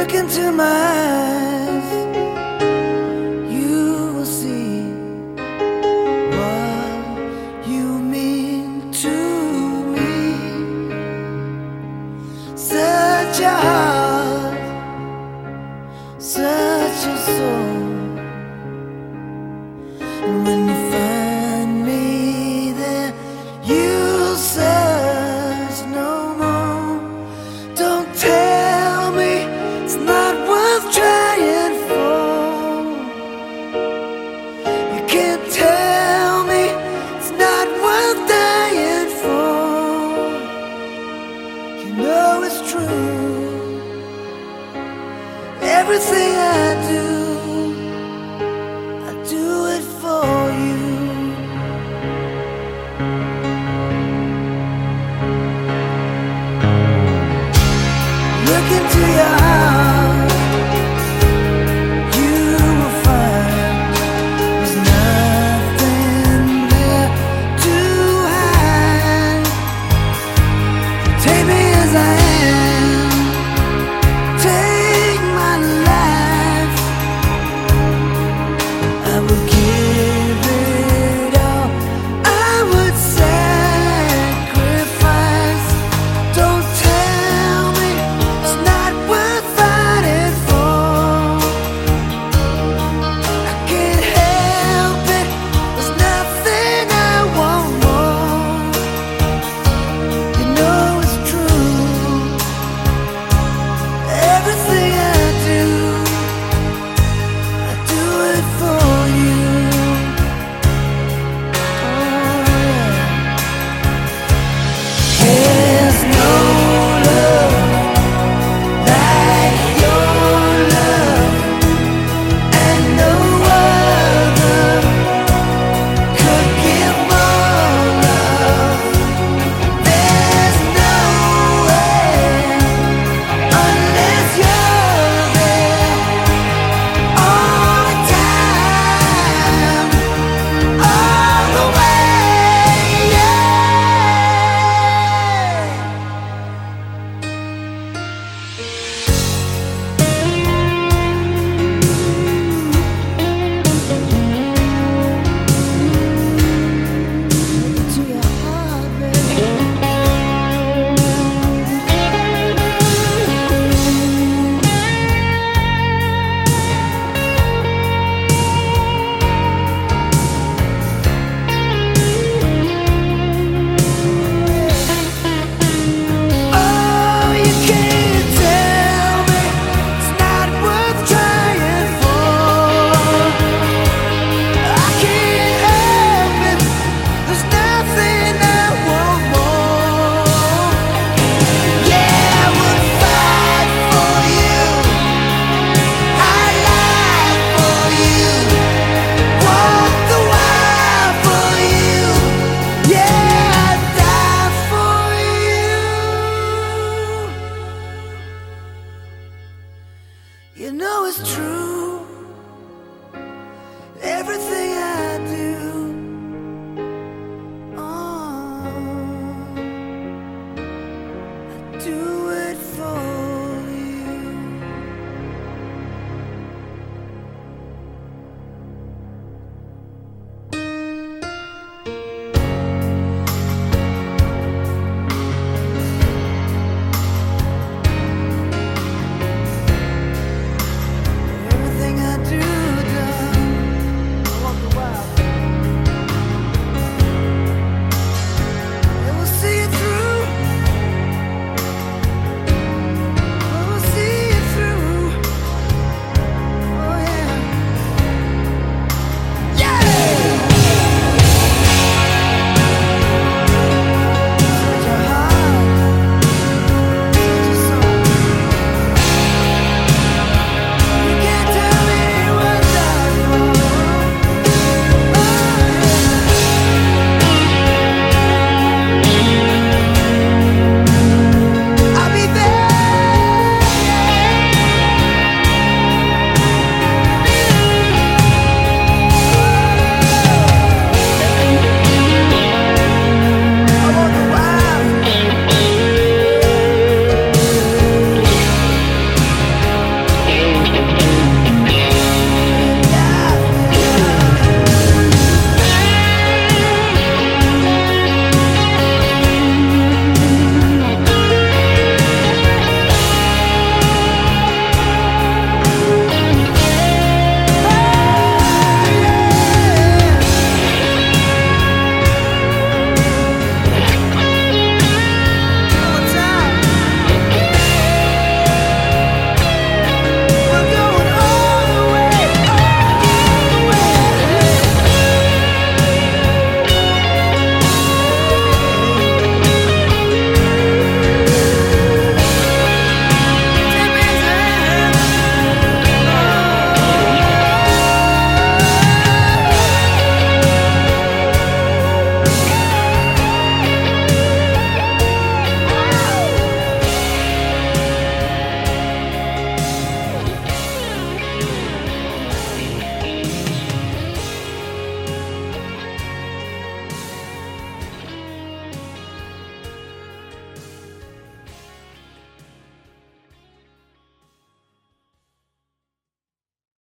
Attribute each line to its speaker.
Speaker 1: Look into my eyes, you will see what you mean to me. Such a heart, such a soul. And when you find me there, you'll search no more. Don't tell me it's not worth trying for. You can't tell me it's not worth dying for. You know it's true. Everything I do it for you. Look into your heart, you will find there's nothing there to hide. Take me as I am, take my life. I would give it all, I would sacrifice. Don't tell me it's not worth fighting for. I can't help it, there's nothing I want more. You know it's true. Everything I do it for you. Oh, yeah. There's no love like your love, and no other could give more love. There's no way unless you're there all the time, all the way, yeah. To your heart, baby. Oh, you can't tell me it's not worth trying for. I can't help it, there's nothing I want more. Yeah, I would fight for you, I'd lie for you, walk the wire for you. Yeah, I'd die for you. You know it's true.